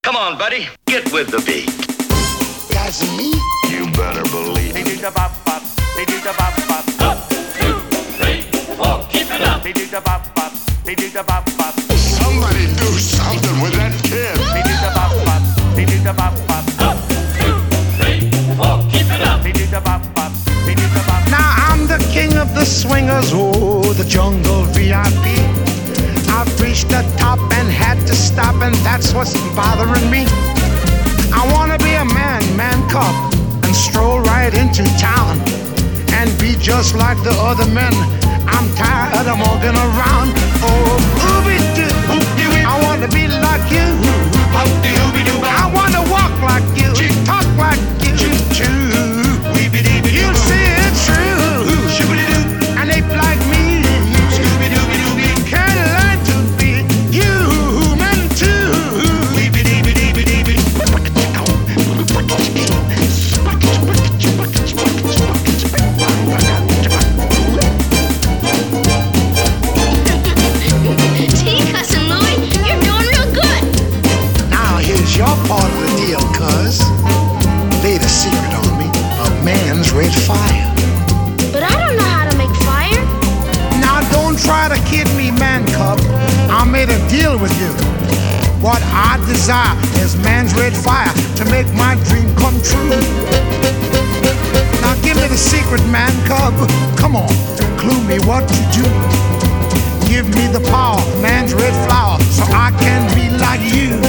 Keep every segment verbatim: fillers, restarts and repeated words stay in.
Come on, buddy, get with the beat. That's me? You better believe it. They do the bop bop. They do the bop bop. One, two, three, four, keep it up. They do the bop bop. They do the bop bop. Somebody do something with that kid. They do the bop bop. They do the bop bop. One, two, three, four, keep it up. They do the bop bop. They do the bop. Now I'm the king of the swingers, oh, the jungle V I P. I've reached the top and had to stop, and that's what's bothering me. I wanna be a man, man cub, and stroll right into town and be just like the other men. I'm tired of walking around. Oh, ooby-doo, I wanna be like you. I wanna walk like you, talk like you, too. You see it's true, and ape like me can learn to be human too. Gee, Cousin Louie, you're doing real good. Now here's your part of the deal, cuz. Lay the secret on me of man's red fire. But I don't know how to make fire. Now don't try to kid me, man cub. I made a deal with you. What I desire is man's red fire to make my dream come true. Now give me the secret, man cub. Come on, clue me what to do. Give me the power, man's red flower, so I can be like you.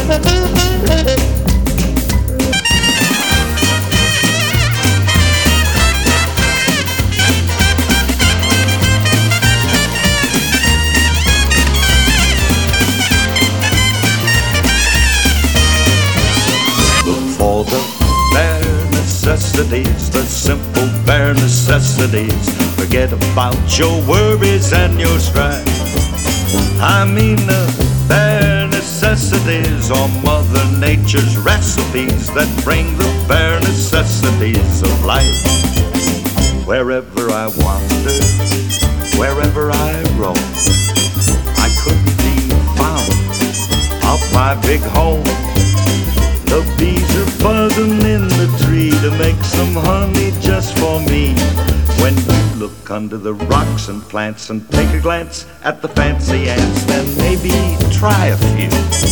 For the bare necessities, the simple bare necessities. Forget about your worries and your strife. I mean the bare necessities are Mother Nature's recipes that bring the bare necessities of life. Wherever I wander, wherever I roam, I couldn't be found off my big home. The bees are buzzing in the tree to make some honey just for me. When you look under the rocks and plants and take a glance at the fancy ants, then maybe try a few.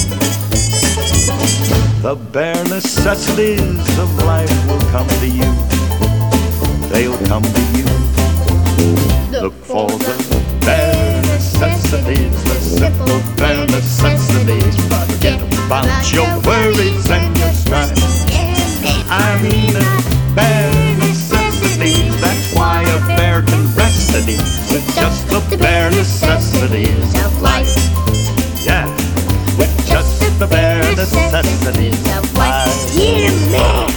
The bare necessities of life will come to you. They'll come to you. Look for the bare necessities, the simple bare necessities. Forget about your worries and your strife. I mean the bare necessities. That's why a bear can rest at ease with just the bare necessities of life. Yeah, with just the bare necessities of life. Yeah, man.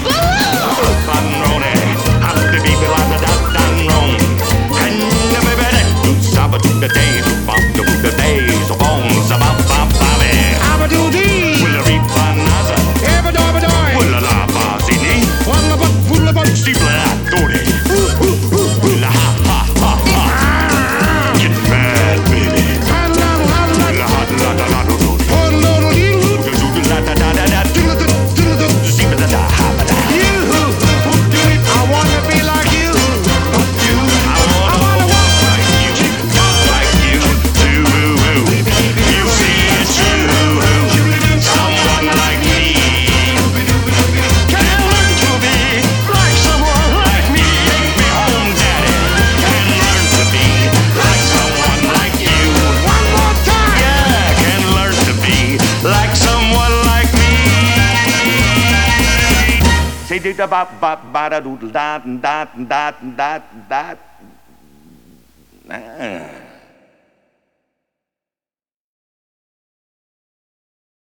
The days of Bob, the days of bones, about Bob Bobby. Abba-doo-dee, Will a reap another? ebba-dabba-doy, Will a la bazini? walla-butt, walla-butt, Steeple that dory. Will a ha ha ha ha. Get mad, baby. ha-la-la-la, Will a ha la la la do. ho-lo-lo-dee-loo, Do da da da da da. do-do-do-do-do. Steeple da da ha ba da. You, I wanna be like you. I wanna walk like you, talk like you, do you see it's true? Someone like me can learn to be like someone like me. Take me home, Daddy. Can learn to be like someone like you. One more time. Yeah, can learn to be like someone like me. Say do da ba ba ba da doodle da da da da da da. Ah.